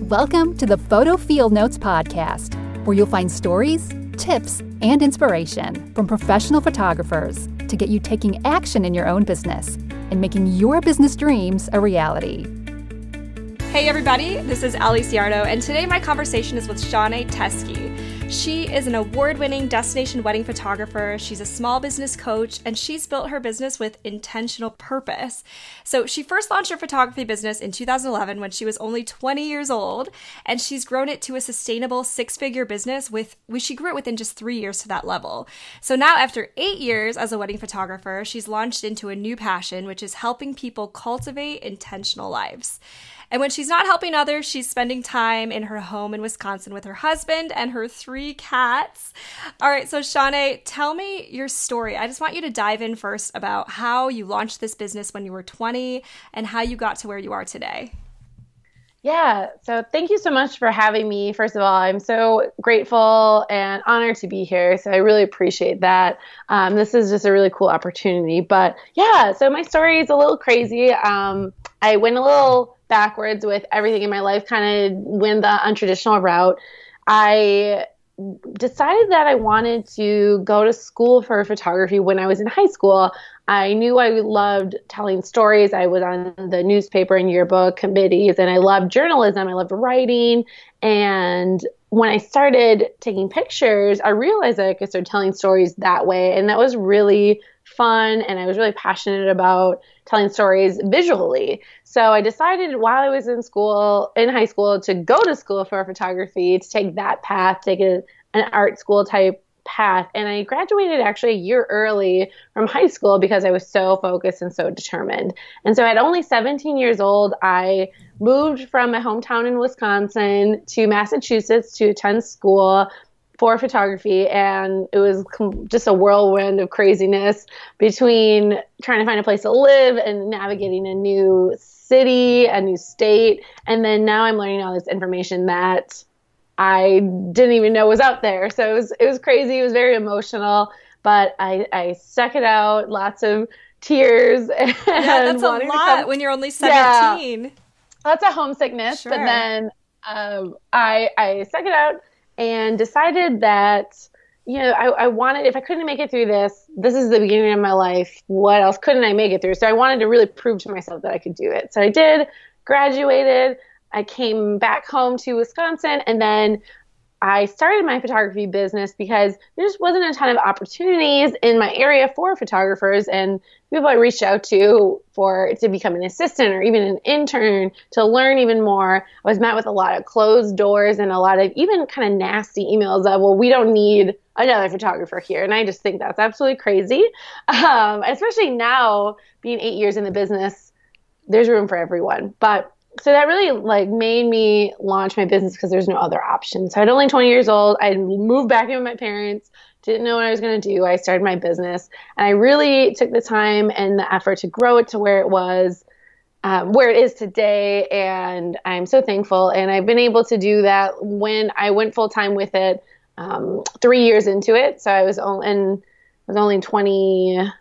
Welcome to the Photo Field Notes podcast, where you'll find stories, tips, and inspiration from professional photographers to get you taking action in your own business and making your business dreams a reality. Hey everybody, this is Ali Ciardo, and today my conversation is with Shanae Teske. She is an award-winning destination wedding photographer, she's a small business coach, and she's built her business with intentional purpose. So she first launched her photography business in 2011 when she was only 20 years old, and she's grown it to a sustainable six-figure business she grew it within just 3 years to that level. So now after 8 years as a wedding photographer, she's launched into a new passion, which is helping people cultivate intentional lives. And when she's not helping others, she's spending time in her home in Wisconsin with her husband and her 3 cats. All right, so Shanae, tell me your story. I just want you to dive in first about how you launched this business when you were 20 and how you got to where you are today. Yeah, so thank you so much for having me. First of all, I'm so grateful and honored to be here. So I really appreciate that. This is just a really cool opportunity. But yeah, so my story is a little crazy. I went a little backwards with everything in my life, kind of went the untraditional route. I decided that I wanted to go to school for photography when I was in high school. I knew I loved telling stories. I was on the newspaper and yearbook committees, and I loved journalism. I loved writing. And when I started taking pictures, I realized that I could start telling stories that way. And that was really fun. And I was really passionate about telling stories visually. So I decided while I was in high school, to go to school for photography, to take that path, take an art school type path. And I graduated actually a year early from high school because I was so focused and so determined. And so at only 17 years old, I moved from my hometown in Wisconsin to Massachusetts to attend school for photography, and it was just a whirlwind of craziness between trying to find a place to live and navigating a new city, a new state, and then now I'm learning all this information that I didn't even know was out there. So it was crazy. It was very emotional, but I stuck it out. Lots of tears. And yeah, that's a lot when you're only 17. Yeah, lots of homesickness, sure. But then I stuck it out and decided that, I wanted, if I couldn't make it through this is the beginning of my life. What else couldn't I make it through? So I wanted to really prove to myself that I could do it. So I did, graduated. I came back home to Wisconsin, and then I started my photography business because there just wasn't a ton of opportunities in my area for photographers, and people I reached out to to become an assistant or even an intern to learn even more. I was met with a lot of closed doors and a lot of even kind of nasty emails of, well, we don't need another photographer here. And I just think that's absolutely crazy. Especially now, being 8 years in the business, there's room for everyone. But so that really made me launch my business because there's no other option. So at only 20 years old, I moved back in with my parents, didn't know what I was going to do. I started my business, and I really took the time and the effort to grow it to where it is today. And I'm so thankful. And I've been able to do that when I went full time with it 3 years into it. So I was only 23,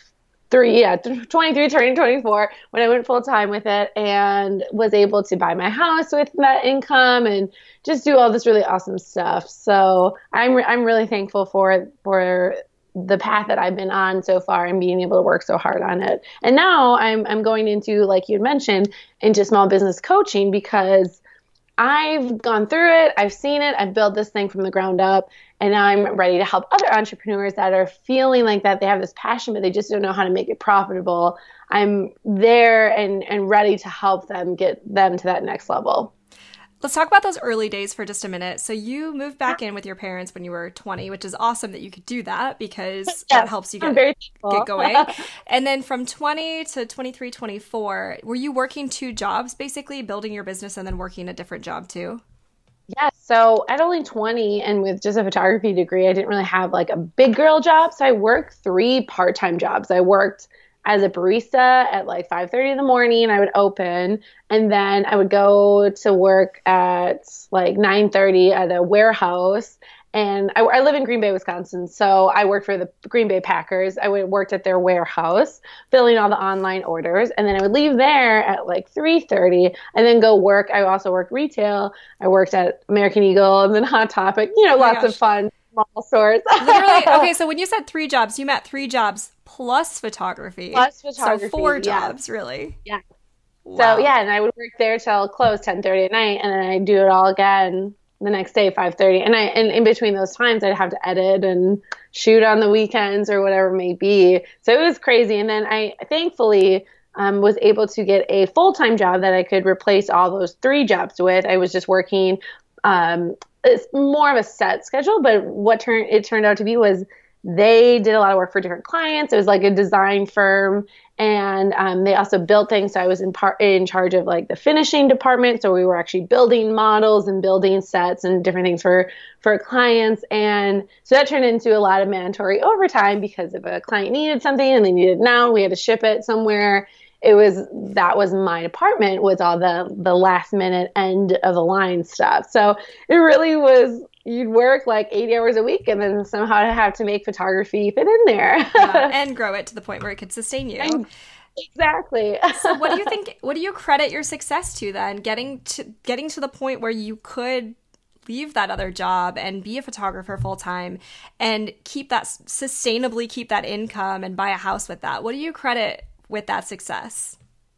turning 24 when I went full time with it, and was able to buy my house with that income and just do all this really awesome stuff. So I'm really thankful for the path that I've been on so far and being able to work so hard on it. And now I'm going into, like you mentioned, into small business coaching because I've gone through it, I've seen it, I've built this thing from the ground up, and now I'm ready to help other entrepreneurs that are feeling like that they have this passion, but they just don't know how to make it profitable. I'm there and ready to help them get them to that next level. Let's talk about those early days for just a minute. So you moved back in with your parents when you were 20, which is awesome that you could do that because that helps you get going. And then from 20 to 23, 24, were you working 2 jobs, basically building your business and then working a different job too? Yes. So at only 20 and with just a photography degree, I didn't really have a big girl job. So I worked 3 part-time jobs. I worked as a barista at 5:30 in the morning. I would open, and then I would go to work at 9:30 at a warehouse, And I live in Green Bay, Wisconsin, so I worked for the Green Bay Packers. I worked at their warehouse, filling all the online orders, and then I would leave there at like 3:30, and then go work. I also worked retail. I worked at American Eagle and then Hot Topic. Lots of fun small stores. Literally, okay. So when you said 3 jobs, you meant 3 jobs plus photography. Plus photography. So 4 jobs, really. Yeah. Wow. So and I would work there till close 10:30 at night, and then I'd do it all again the next day, 5:30. And in between those times, I'd have to edit and shoot on the weekends or whatever it may be. So it was crazy. And then I thankfully was able to get a full-time job that I could replace all those 3 jobs with. I was just working, it's more of a set schedule, but what it turned out to be was they did a lot of work for different clients. It was like a design firm, and they also built things. So I was in charge of like the finishing department. So we were actually building models and building sets and different things for clients. And so that turned into a lot of mandatory overtime because if a client needed something and they needed it now, we had to ship it somewhere. That was my department, was all the last minute end of the line stuff. So it really was, you'd work like 80 hours a week and then somehow have to make photography fit in there. And grow it to the point where it could sustain you. Exactly. So what do you credit your success to then? Getting to the point where you could leave that other job and be a photographer full time and sustainably keep that income and buy a house with that. What do you credit with that success?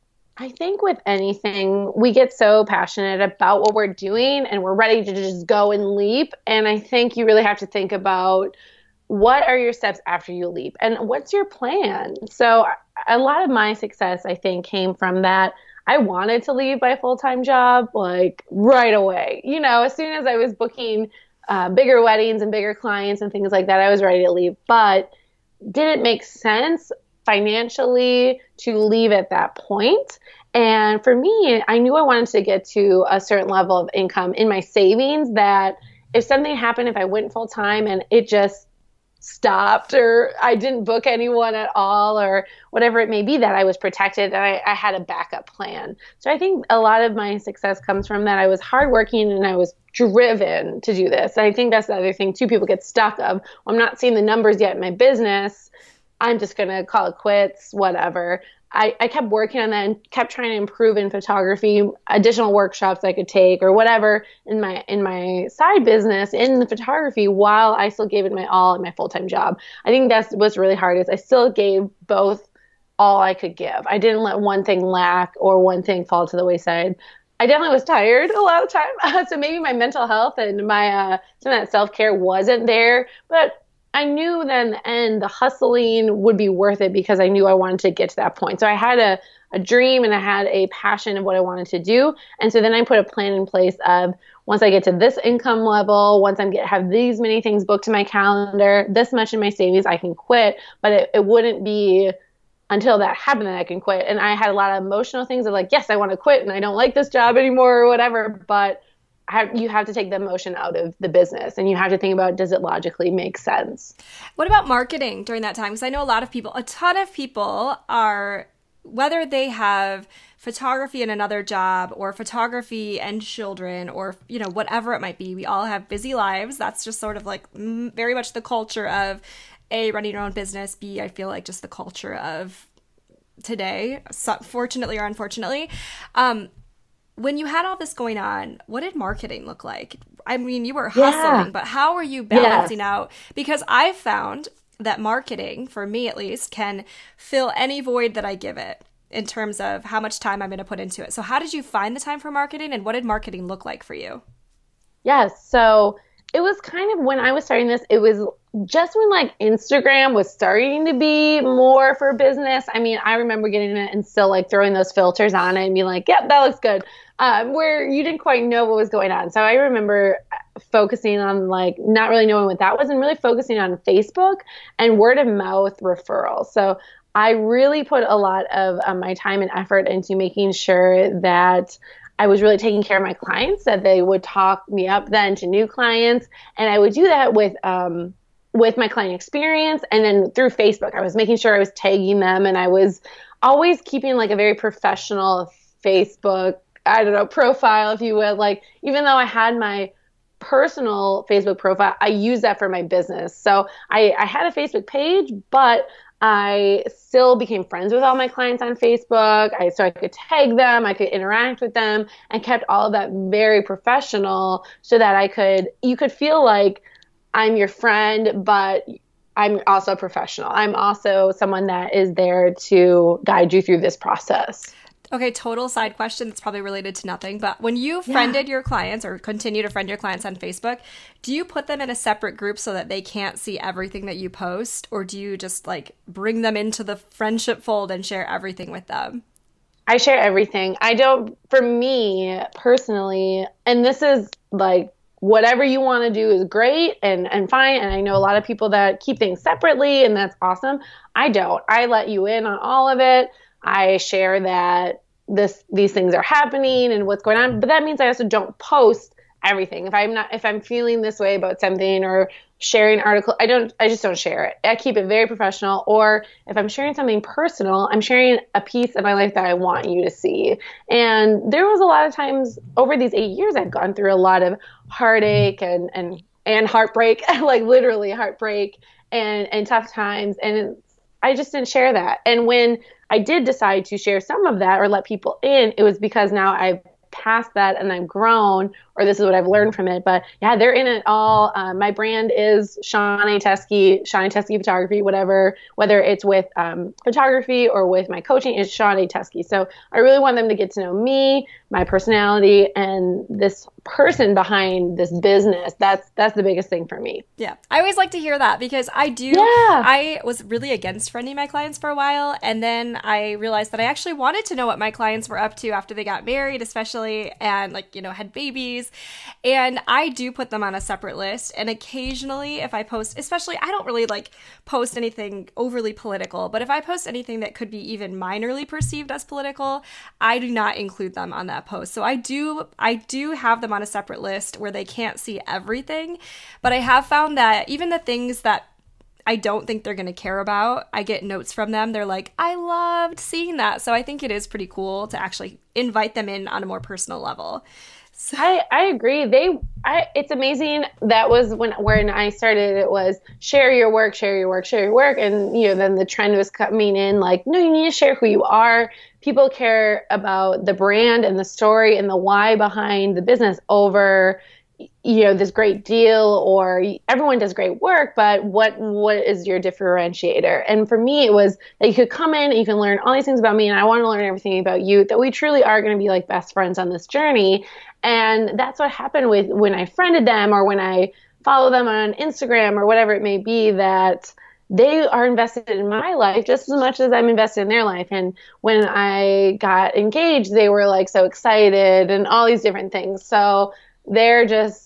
I think with anything, we get so passionate about what we're doing and we're ready to just go and leap. And I think you really have to think about what are your steps after you leap and what's your plan? So a lot of my success, I think, came from that. I wanted to leave my full-time job like right away. As soon as I was booking bigger weddings and bigger clients and things like that, I was ready to leave. But did it make sense financially to leave at that point? And for me, I knew I wanted to get to a certain level of income in my savings that if something happened, if I went full time and it just stopped or I didn't book anyone at all or whatever it may be, that I was protected and I had a backup plan. So I think a lot of my success comes from that. I was hardworking and I was driven to do this. And I think that's the other thing too. People get stuck of, well, I'm not seeing the numbers yet in my business, I'm just going to call it quits, whatever. I kept working on that and kept trying to improve in photography, additional workshops I could take or whatever in my side business in the photography while I still gave it my all in my full-time job. I think that's what's really hard is I still gave both all I could give. I didn't let one thing lack or one thing fall to the wayside. I definitely was tired a lot of time. So maybe my mental health and my some of that self-care wasn't there, but I knew that in the end, the hustling would be worth it because I knew I wanted to get to that point. So I had a dream and I had a passion of what I wanted to do. And so then I put a plan in place of once I get to this income level, once I have these many things booked to my calendar, this much in my savings, I can quit. But it wouldn't be until that happened that I can quit. And I had a lot of emotional things of like, yes, I want to quit and I don't like this job anymore or whatever. But you have to take the emotion out of the business and you have to think about, does it logically make sense? What about marketing during that time? Because I know a ton of people are, whether they have photography and another job or photography and children or, whatever it might be, we all have busy lives. That's just sort of like very much the culture of A, running your own business, B, I feel like just the culture of today, fortunately or unfortunately. When you had all this going on, what did marketing look like? I mean, you were hustling, but how were you balancing out? Because I've found that marketing, for me at least, can fill any void that I give it in terms of how much time I'm going to put into it. So how did you find the time for marketing and what did marketing look like for you? Yes. So it was kind of when I was starting this, it was just when like Instagram was starting to be more for business. I mean, I remember getting it and still like throwing those filters on it and being like, yeah, that looks good. Where you didn't quite know what was going on. So I remember focusing on like not really knowing what that was and really focusing on Facebook and word of mouth referrals. So I really put a lot of my time and effort into making sure that I was really taking care of my clients, that they would talk me up then to new clients. And I would do that with my client experience. And then through Facebook, I was making sure I was tagging them and I was always keeping like a very professional Facebook, profile, if you will. Like, even though I had my personal Facebook profile, I use that for my business. So I had a Facebook page, but I still became friends with all my clients on Facebook. So I could tag them, I could interact with them, and kept all of that very professional so that you could feel like I'm your friend, but I'm also a professional. I'm also someone that is there to guide you through this process. Okay, total side question that's probably related to nothing, but when you friended your clients or continue to friend your clients on Facebook, do you put them in a separate group so that they can't see everything that you post, or do you just like bring them into the friendship fold and share everything with them? I share everything. For me personally, and this is like, whatever you want to do is great and fine. And I know a lot of people that keep things separately, and that's awesome. I don't. I let you in on all of it. I share that these things are happening and what's going on, but that means I also don't post everything. If I'm feeling this way about something or sharing an article, I just don't share it. I keep it very professional. Or if I'm sharing something personal, I'm sharing a piece of my life that I want you to see. And there was a lot of times over these 8 years, I've gone through a lot of heartache and heartbreak, like literally heartbreak and tough times. And I just didn't share that. And when I did decide to share some of that or let people in, it was because now I've passed that and I've grown, or this is what I've learned from it. But yeah, they're in it all. My brand is Shanae Teske Photography, whether it's with photography or with my coaching, is Shanae Teske. So I really want them to get to know me, my personality, and this person behind this business. That's the biggest thing for me. Yeah. I always like to hear that because I was really against friending my clients for a while. And then I realized that I actually wanted to know what my clients were up to after they got married, especially, and had babies. And I do put them on a separate list. And occasionally if I post, especially, I don't really post anything overly political, but if I post anything that could be even minorly perceived as political, I do not include them on that post. So I do have them on a separate list where they can't see everything. But I have found that even the things that I don't think they're going to care about, I get notes from them. They're like, I loved seeing that. So I think it is pretty cool to actually invite them in on a more personal level. So. I agree. It's amazing. That was when I started, it was share your work. And, then the trend was coming in like, no, you need to share who you are. People care about the brand and the story and the why behind the business over, this great deal, or everyone does great work, but what is your differentiator? And for me, it was that you could come in and you can learn all these things about me, and I want to learn everything about you, that we truly are going to be like best friends on this journey. And that's what happened with when I friended them or when I follow them on Instagram or whatever it may be, that they are invested in my life just as much as I'm invested in their life. And when I got engaged, they were like so excited and all these different things. So they're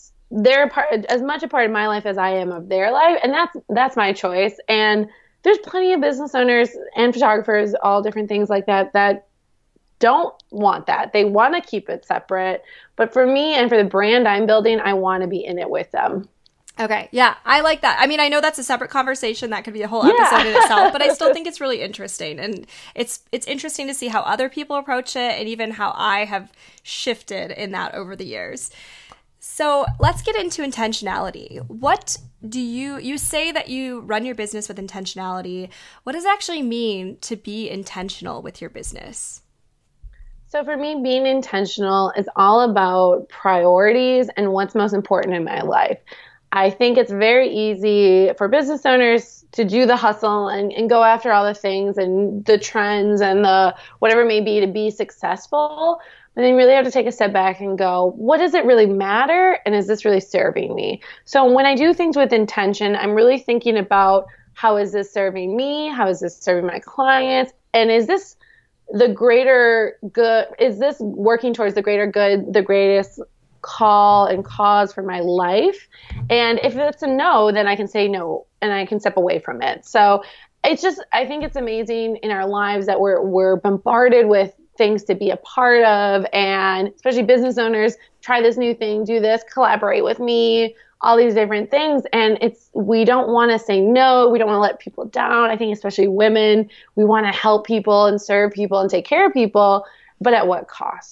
as much a part of my life as I am of their life. And that's my choice. And there's plenty of business owners and photographers, all different things like that don't want that. They want to keep it separate. But for me and for the brand I'm building, I want to be in it with them. Okay. Yeah. I like that. I mean, I know that's a separate conversation. That could be a whole episode in itself, but I still think it's really interesting. And it's interesting to see how other people approach it and even how I have shifted in that over the years. So let's get into intentionality. What do you say that you run your business with intentionality? What does it actually mean to be intentional with your business? So for me, being intentional is all about priorities and what's most important in my life. I think it's very easy for business owners to do the hustle and go after all the things and the trends and the whatever it may be to be successful. But then you really have to take a step back and go, what does it really matter? And is this really serving me? So when I do things with intention, I'm really thinking about, how is this serving me? How is this serving my clients? And is this the greater good? Is this working towards the greater good, the greatest call and cause for my life? And if it's a no, then I can say no and I can step away from it. So I think it's amazing in our lives that we're bombarded with things to be a part of, and especially business owners, try this new thing, do this, collaborate with me, all these different things. And we don't want to say no. We don't want to let people down. I think especially women, we want to help people and serve people and take care of people, but at what cost?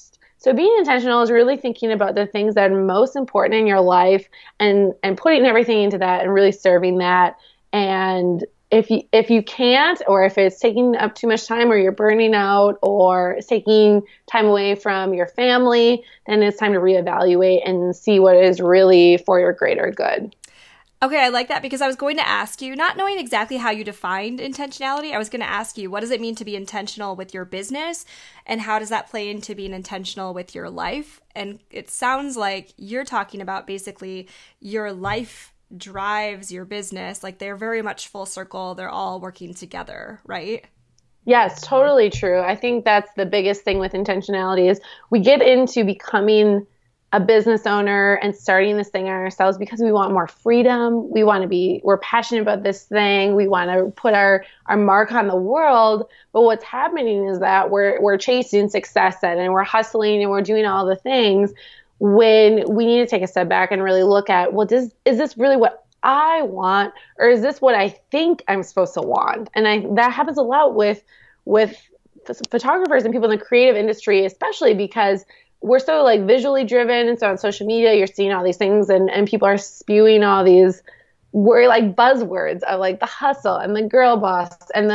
So being intentional is really thinking about the things that are most important in your life and putting everything into that and really serving that. And if you can't, or if it's taking up too much time, or you're burning out, or it's taking time away from your family, then it's time to reevaluate and see what is really for your greater good. Okay, I like that, because I was going to ask you, not knowing exactly how you defined intentionality, I was going to ask you, what does it mean to be intentional with your business, and how does that play into being intentional with your life? And it sounds like you're talking about basically your life drives your business. Like, they're very much full circle. They're all working together, right? Yes, totally true. I think that's the biggest thing with intentionality is we get into becoming a business owner and starting this thing on ourselves because we want more freedom. We're passionate about this thing. We want to put our mark on the world. But what's happening is that we're chasing success and we're hustling and we're doing all the things when we need to take a step back and really look at, well, is this really what I want, or is this what I think I'm supposed to want? And that happens a lot with photographers and people in the creative industry, especially because we're so like visually driven. And so on social media, you're seeing all these things and people are spewing all these were like buzzwords of like the hustle and the girl boss and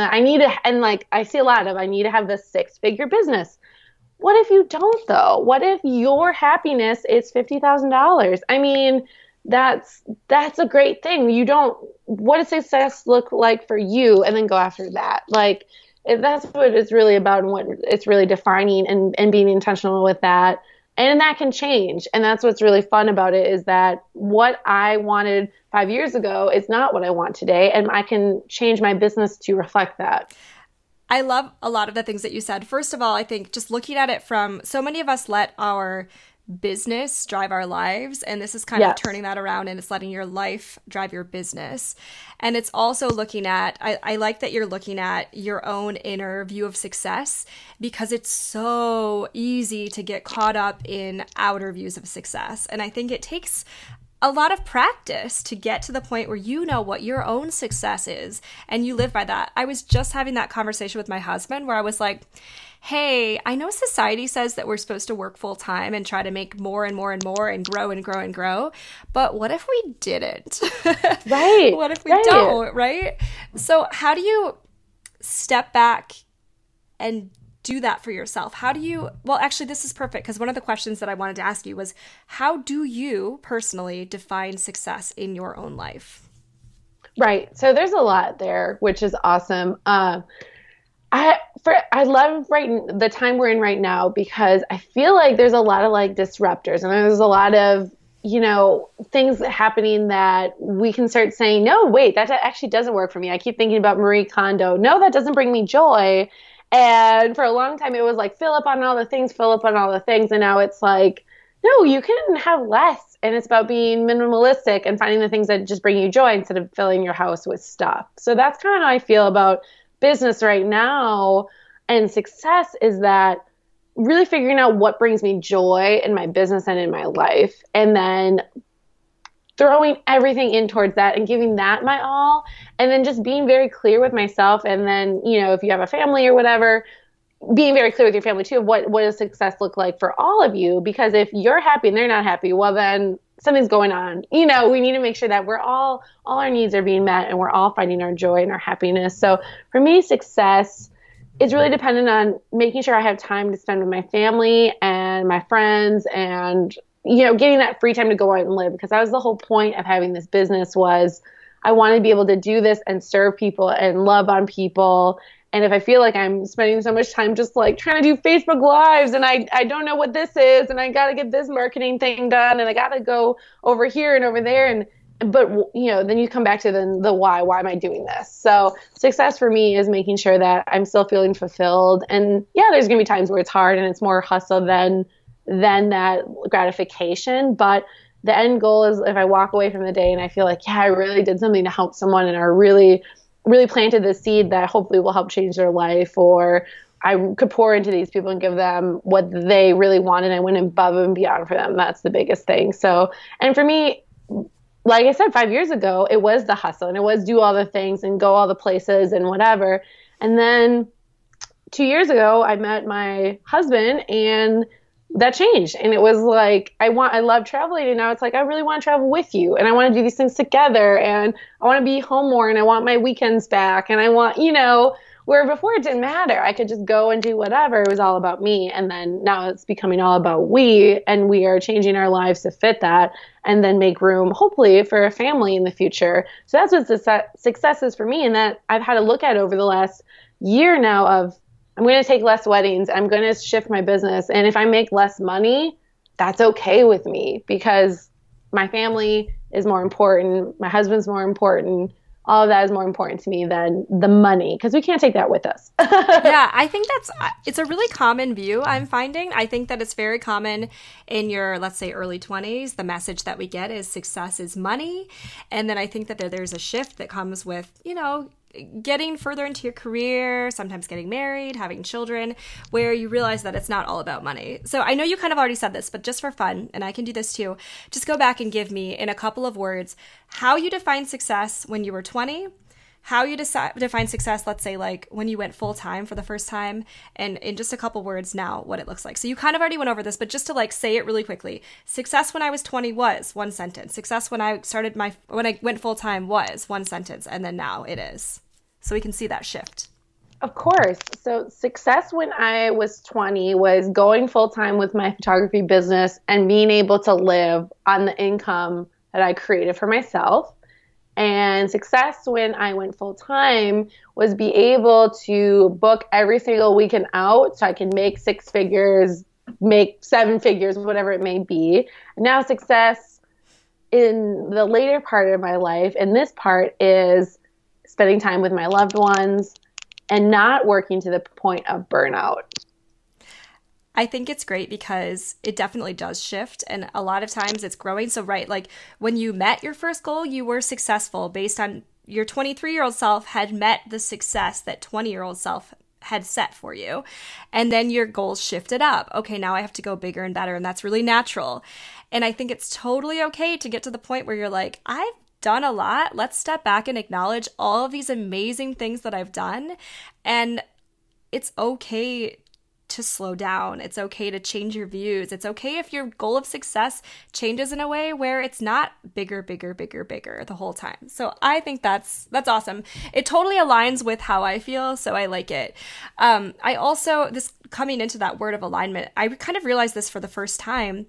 I see a lot of, I need to have this 6-figure business. What if you don't though? What if your happiness is $50,000? I mean, that's a great thing. What does success look like for you? And then go after that. Like, if that's what it's really about and what it's really defining and being intentional with that. And that can change. And that's what's really fun about it, is that what I wanted 5 years ago is not what I want today. And I can change my business to reflect that. I love a lot of the things that you said. First of all, I think just looking at it from, so many of us let our business drive our lives, and this is kind of turning that around, and it's letting your life drive your business. And it's also looking at, I like that you're looking at your own inner view of success, because it's so easy to get caught up in outer views of success. And I think it takes a lot of practice to get to the point where you know what your own success is and you live by that. I was just having that conversation with my husband where I was like, hey, I know society says that we're supposed to work full time and try to make more and more and more and grow and grow and grow. But what if we didn't? Right. What if we don't? Right. So how do you step back and do that for yourself? Well, actually, this is perfect, because one of the questions that I wanted to ask you was, how do you personally define success in your own life? Right. So there's a lot there, which is awesome. I love the time we're in right now, because I feel like there's a lot of like disruptors, and there's a lot of, things happening that we can start saying, no, wait, that actually doesn't work for me. I keep thinking about Marie Kondo. No, that doesn't bring me joy. And for a long time, it was like, fill up on all the things. And now it's like, no, you can have less. And it's about being minimalistic and finding the things that just bring you joy instead of filling your house with stuff. So that's kind of how I feel about business right now. And success is that really figuring out what brings me joy in my business and in my life, and then throwing everything in towards that and giving that my all, and then just being very clear with myself. And then, if you have a family or whatever, being very clear with your family too, what does success look like for all of you? Because if you're happy and they're not happy, well, then something's going on. We need to make sure that we're all our needs are being met and we're all finding our joy and our happiness. So for me, success is really dependent on making sure I have time to spend with my family and my friends, and getting that free time to go out and live, because that was the whole point of having this business, was I want to be able to do this and serve people and love on people. And if I feel like I'm spending so much time just like trying to do Facebook Lives and I don't know what this is, and I got to get this marketing thing done, and I got to go over here and over there, but then you come back to the why am I doing this? So success for me is making sure that I'm still feeling fulfilled. And yeah, there's going to be times where it's hard and it's more hustle than that gratification. But the end goal is, if I walk away from the day and I feel like, yeah, I really did something to help someone, and I really, really planted the seed that hopefully will help change their life, or I could pour into these people and give them what they really want, and I went above and beyond for them. That's the biggest thing. So, and for me, like I said, 5 years ago, it was the hustle, and it was do all the things and go all the places and whatever. And then 2 years ago, I met my husband, and that changed. And it was like, I love traveling. And now it's like, I really want to travel with you. And I want to do these things together. And I want to be home more. And I want my weekends back. And I want, where before it didn't matter. I could just go and do whatever. It was all about me. And then now it's becoming all about we. And we are changing our lives to fit that and then make room, hopefully, for a family in the future. So that's what success is for me. And that I've had to look at over the last year now of, I'm going to take less weddings. I'm going to shift my business. And if I make less money, that's okay with me because my family is more important. My husband's more important. All of that is more important to me than the money because we can't take that with us. Yeah, I think it's a really common view I'm finding. I think that it's very common in your, let's say, early 20s. The message that we get is success is money. And then I think that there's a shift that comes with, getting further into your career, sometimes getting married, having children, where you realize that it's not all about money. So I know you kind of already said this, but just for fun, and I can do this too, just go back and give me in a couple of words how you define success when you were 20, how you define success, let's say like when you went full time for the first time, and in just a couple words now what it looks like. So you kind of already went over this, but just to like say it really quickly. Success when I was 20 was one sentence. Success when I went full time was one sentence, and then now it is. So we can see that shift. Of course. So success when I was 20 was going full time with my photography business and being able to live on the income that I created for myself. And success when I went full time was be able to book every single weekend out so I can make 6 figures, make 7 figures, whatever it may be. And now success in the later part of my life, and this part is spending time with my loved ones and not working to the point of burnout. I think it's great because it definitely does shift, and a lot of times it's growing. So right, like when you met your first goal, you were successful based on your 23-year-old self had met the success that 20-year-old self had set for you. And then your goals shifted up. Okay, now I have to go bigger and better, and that's really natural. And I think it's totally okay to get to the point where you're like, I've done a lot. Let's step back and acknowledge all of these amazing things that I've done. And it's okay to slow down. It's okay to change your views. It's okay if your goal of success changes in a way where it's not bigger, bigger, bigger, bigger the whole time. So I think that's awesome. It totally aligns with how I feel, so I like it. I also, this coming into that word of alignment, I kind of realized this for the first time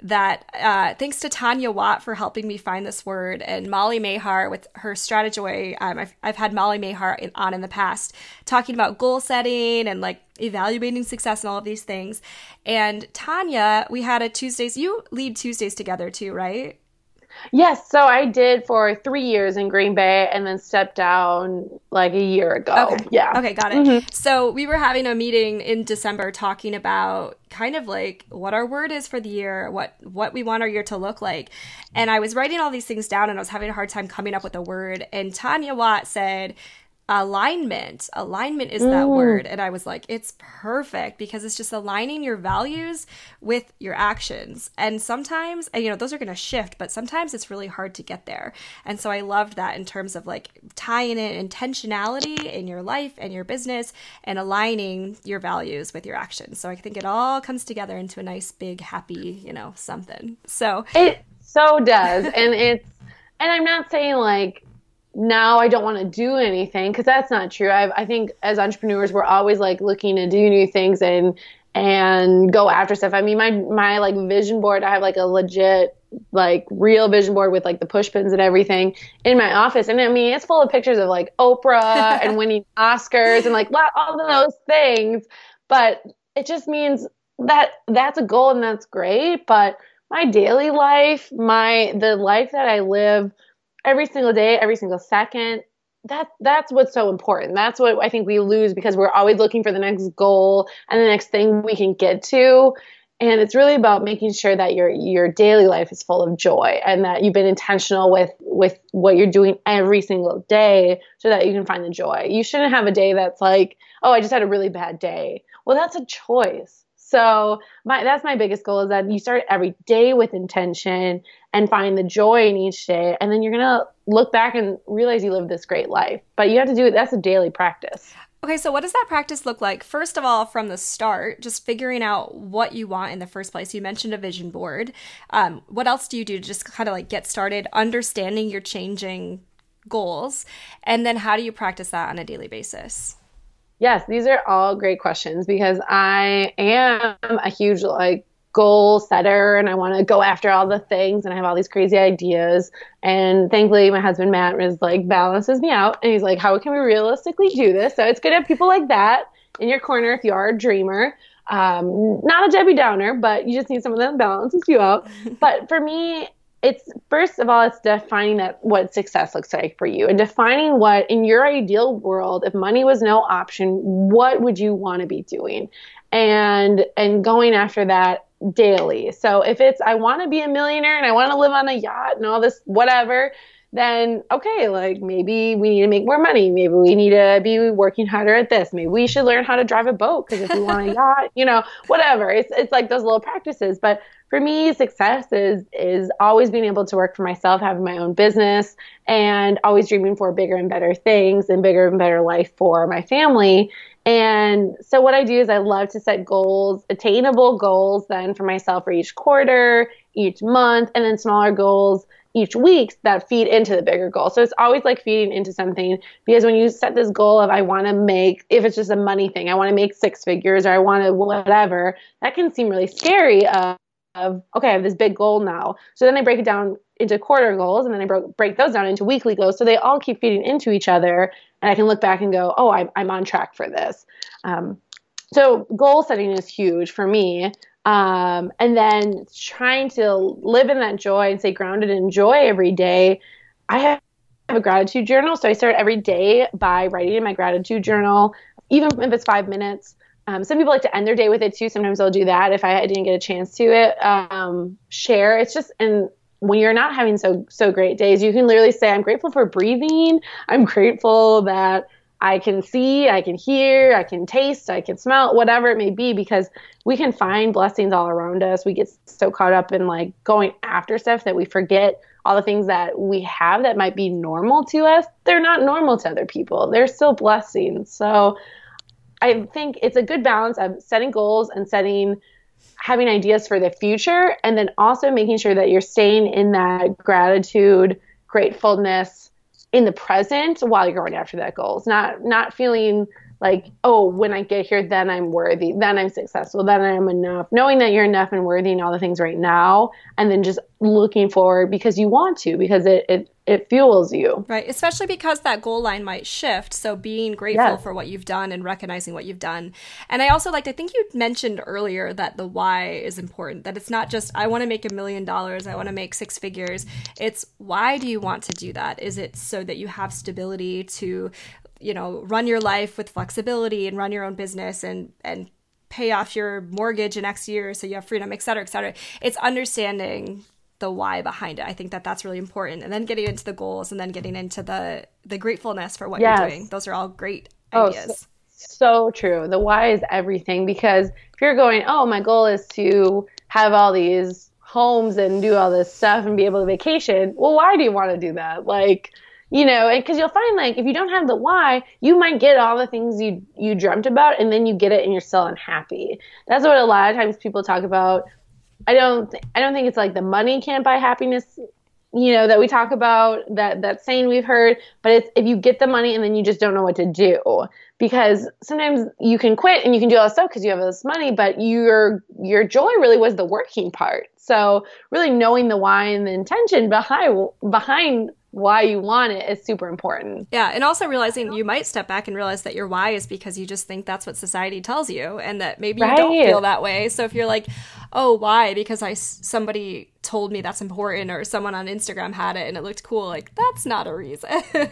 that thanks to Tanya Watt for helping me find this word, and Molly Mahar with her Stratejoy. I've had Molly Mahar on in the past talking about goal setting and like evaluating success and all of these things. And Tanya, we had a Tuesdays, you lead Tuesdays together too, right? Yes. So I did for 3 years in Green Bay and then stepped down like a year ago. Okay. Yeah. Okay. Got it. Mm-hmm. So we were having a meeting in December talking about kind of like what our word is for the year, what we want our year to look like. And I was writing all these things down and I was having a hard time coming up with a word. And Tanya Watt said, alignment is that word. And I was like, it's perfect because it's just aligning your values with your actions. And sometimes, and those are going to shift, but sometimes it's really hard to get there. And so I loved that in terms of like tying in intentionality in your life and your business and aligning your values with your actions. So I think it all comes together into a nice big happy, something. So it so does. And I'm not saying like, now I don't want to do anything because that's not true. I think as entrepreneurs, we're always like looking to do new things and go after stuff. I mean, my like vision board, I have like a legit, like real vision board with like the push pins and everything in my office. And I mean, it's full of pictures of like Oprah and winning Oscars and like all of those things. But it just means that that's a goal and that's great. But my daily life, the life that I live every single day, every single second, that's what's so important. That's what I think we lose because we're always looking for the next goal and the next thing we can get to. And it's really about making sure that your daily life is full of joy and that you've been intentional with what you're doing every single day so that you can find the joy. You shouldn't have a day that's like, oh, I just had a really bad day. Well, that's a choice. So that's my biggest goal is that you start every day with intention and find the joy in each day. And then you're going to look back and realize you lived this great life. But you have to do it. That's a daily practice. Okay, so what does that practice look like? First of all, from the start, just figuring out what you want in the first place. You mentioned a vision board. What else do you do to just kind of like get started, understanding your changing goals? And then how do you practice that on a daily basis? Yes, these are all great questions because I am a huge goal setter and I want to go after all the things and I have all these crazy ideas. And thankfully my husband Matt is balances me out and he's like, how can we realistically do this? So it's good to have people like that in your corner if you are a dreamer. Not a Debbie Downer, but you just need someone that balances you out. But for me, it's first of all, it's defining what success looks like for you and defining what in your ideal world, if money was no option, what would you want to be doing? And going after that daily. So if it's, I want to be a millionaire and I want to live on a yacht and all this, whatever, then okay, maybe we need to make more money. Maybe we need to be working harder at this. Maybe we should learn how to drive a boat because if we want a yacht, whatever. It's like those little practices. But for me, success is always being able to work for myself, having my own business, and always dreaming for bigger and better things and bigger and better life for my family. And so what I do is I love to set goals, attainable goals then for myself for each quarter, each month, and then smaller goals each week that feed into the bigger goal. So it's always feeding into something because when you set this goal of I want to make, if it's just a money thing, I want to make 6 figures or I want to whatever, that can seem really scary okay, I have this big goal now. So then I break it down into quarter goals and then I break those down into weekly goals. So they all keep feeding into each other and I can look back and go, oh, I'm on track for this. So goal setting is huge for me. And then trying to live in that joy and stay grounded in joy every day. I have a gratitude journal. So I start every day by writing in my gratitude journal, even if it's 5 minutes. Some people like to end their day with it too. Sometimes I'll do that if I didn't get a chance to share. It's just, and when you're not having so great days, you can literally say, I'm grateful for breathing. I'm grateful that I can see, I can hear, I can taste, I can smell, whatever it may be, because we can find blessings all around us. We get so caught up in going after stuff that we forget all the things that we have that might be normal to us. They're not normal to other people. They're still blessings. So I think it's a good balance of setting goals and having ideas for the future, and then also making sure that you're staying in that gratitude, gratefulness in the present while you're going after that goals. Not feeling like, oh, when I get here, then I'm worthy, then I'm successful, then I'm enough. Knowing that you're enough and worthy in all the things right now, and then just looking forward because you want to, because it fuels you. Right, especially because that goal line might shift. So being grateful for what you've done and recognizing what you've done. And I also I think you mentioned earlier that the why is important, that it's not just, I want to make $1 million, I want to make 6 figures. It's why do you want to do that? Is it so that you have stability to run your life with flexibility and run your own business and pay off your mortgage in X years so you have freedom, et cetera, et cetera. It's understanding the why behind it. I think that that's really important. And then getting into the goals and then getting into the gratefulness for what you're doing. Those are all great ideas. So true. The why is everything, because if you're going, oh, my goal is to have all these homes and do all this stuff and be able to vacation. Well, why do you want to do that? Because you'll find if you don't have the why, you might get all the things you dreamt about and then you get it and you're still unhappy. That's what a lot of times people talk about. I don't think it's the money can't buy happiness, that we talk about, that saying we've heard, but it's if you get the money and then you just don't know what to do, because sometimes you can quit and you can do all this stuff because you have this money, but your joy really was the working part. So really knowing the why and the intention behind why you want it is super important. Yeah, and also realizing you might step back and realize that your why is because you just think that's what society tells you, and that maybe you don't feel that way. So if you're like, oh, why? Because somebody told me that's important, or someone on Instagram had it and it looked cool, that's not a reason.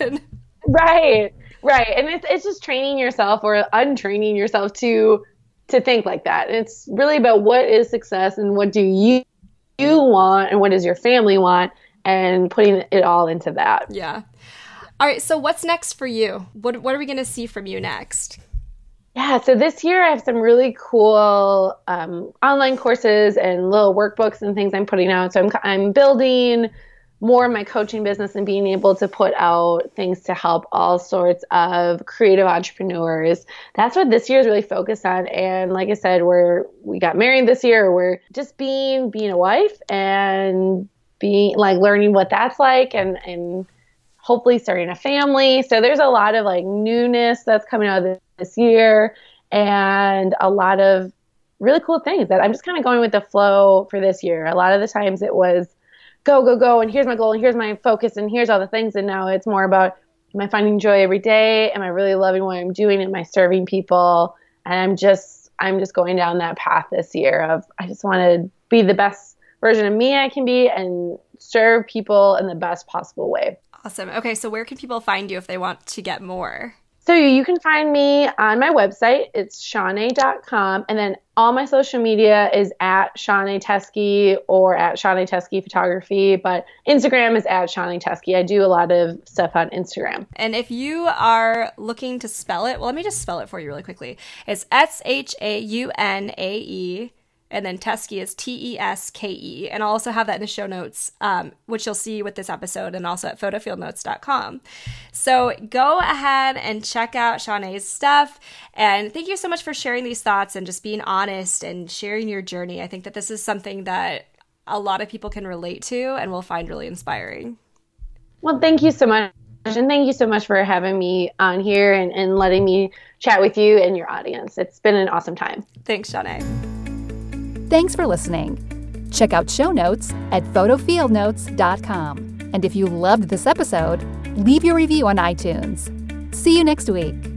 Right. And it's just training yourself or untraining yourself to think like that. And it's really about what is success and what do you want and what does your family want, and putting it all into that. Yeah. All right. So what's next for you? What are we going to see from you next? Yeah. So this year I have some really cool online courses and little workbooks and things I'm putting out. So I'm building more of my coaching business and being able to put out things to help all sorts of creative entrepreneurs. That's what this year is really focused on. And like I said, we got married this year. We're just being a wife and being like learning what that's like and hopefully starting a family. So there's a lot of like newness that's coming out of this year and a lot of really cool things that I'm just kind of going with the flow for this year. A lot of the times it was go, go, go, and here's my goal, and here's my focus, and here's all the things. And now it's more about, am I finding joy every day? Am I really loving what I'm doing? Am I serving people? And I'm just going down that path this year of, I just want to be the best version of me I can be and serve people in the best possible way. Awesome. Okay, so where can people find you if they want to get more? So you can find me on my website. It's Shanae.com. And then all my social media is at Shanae Teske or at Shanae Teske Photography. But Instagram is at Shanae Teske. I do a lot of stuff on Instagram. And if you are looking to spell it, well, let me just spell it for you really quickly. It's Shaunae. And then Teske is Teske. And I'll also have that in the show notes, which you'll see with this episode and also at photofieldnotes.com. So go ahead and check out Shaunae's stuff. And thank you so much for sharing these thoughts and just being honest and sharing your journey. I think that this is something that a lot of people can relate to and will find really inspiring. Well, thank you so much. And thank you so much for having me on here and letting me chat with you and your audience. It's been an awesome time. Thanks, Shaunae. Thanks for listening. Check out show notes at photofieldnotes.com. And if you loved this episode, leave your review on iTunes. See you next week.